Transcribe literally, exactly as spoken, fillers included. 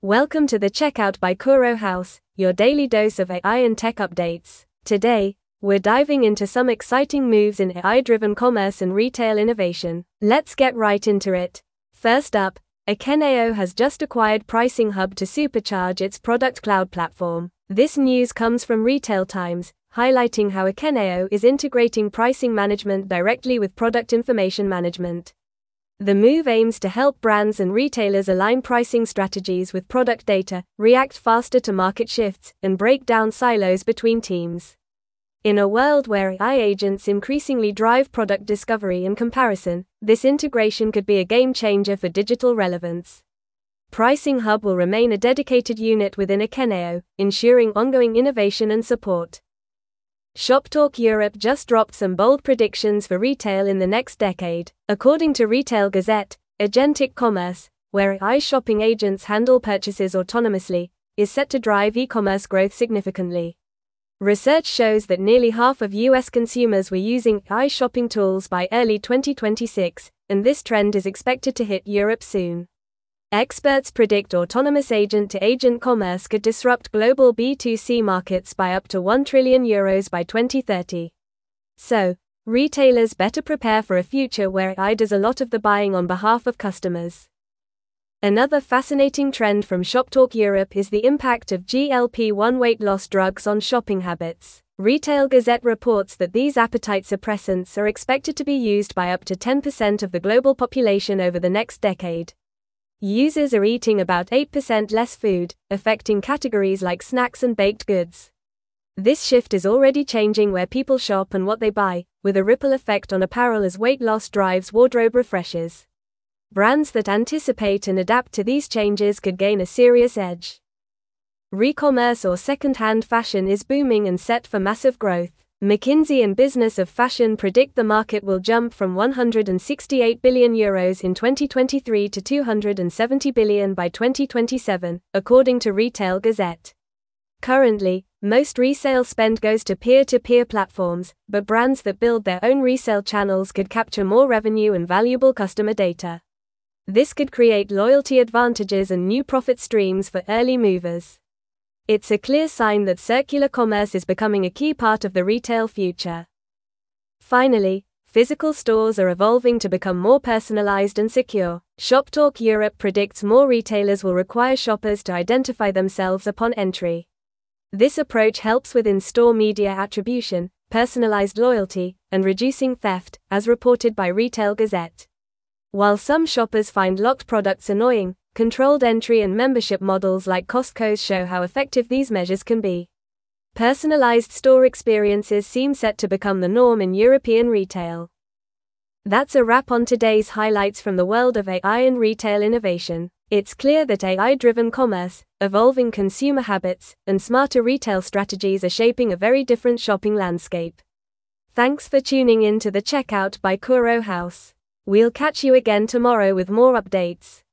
Welcome to the Checkout by Kuro House, your daily dose of A I and tech updates. Today, we're diving into some exciting moves in A I-driven commerce and retail innovation. Let's get right into it. First up, Akeneo has just acquired Pricing Hub to supercharge its product cloud platform. This news comes from Retail Times, highlighting how Akeneo is integrating pricing management directly with product information management. The move aims to help brands and retailers align pricing strategies with product data, react faster to market shifts, and break down silos between teams. In a world where A I agents increasingly drive product discovery and comparison, this integration could be a game changer for digital relevance. Pricing Hub will remain a dedicated unit within Akeneo, ensuring ongoing innovation and support. Shoptalk Europe just dropped some bold predictions for retail in the next decade. According to Retail Gazette, agentic commerce, where A I shopping agents handle purchases autonomously, is set to drive e-commerce growth significantly. Research shows that nearly half of U S consumers were using A I shopping tools by early twenty twenty-six, and this trend is expected to hit Europe soon. Experts predict autonomous agent-to-agent commerce could disrupt global B two C markets by up to one trillion euros by twenty thirty. So, retailers better prepare for a future where A I does a lot of the buying on behalf of customers. Another fascinating trend from Shoptalk Europe is the impact of G L P one weight loss drugs on shopping habits. Retail Gazette reports that these appetite suppressants are expected to be used by up to ten percent of the global population over the next decade. Users are eating about eight percent less food, affecting categories like snacks and baked goods. This shift is already changing where people shop and what they buy, with a ripple effect on apparel as weight loss drives wardrobe refreshes. Brands that anticipate and adapt to these changes could gain a serious edge. Recommerce or second-hand fashion is booming and set for massive growth. McKinsey and Business of Fashion predict the market will jump from one hundred sixty-eight billion euros in twenty twenty-three to two hundred seventy billion by twenty twenty-seven, according to Retail Gazette. Currently, most resale spend goes to peer-to-peer platforms, but brands that build their own resale channels could capture more revenue and valuable customer data. This could create loyalty advantages and new profit streams for early movers. It's a clear sign that circular commerce is becoming a key part of the retail future. Finally, physical stores are evolving to become more personalized and secure. Shoptalk Europe predicts more retailers will require shoppers to identify themselves upon entry. This approach helps with in-store media attribution, personalized loyalty, and reducing theft, as reported by Retail Gazette. While some shoppers find locked products annoying, controlled entry and membership models like Costco's show how effective these measures can be. Personalized store experiences seem set to become the norm in European retail. That's a wrap on today's highlights from the world of A I and retail innovation. It's clear that A I-driven commerce, evolving consumer habits, and smarter retail strategies are shaping a very different shopping landscape. Thanks for tuning in to the Checkout by Kuro House. We'll catch you again tomorrow with more updates.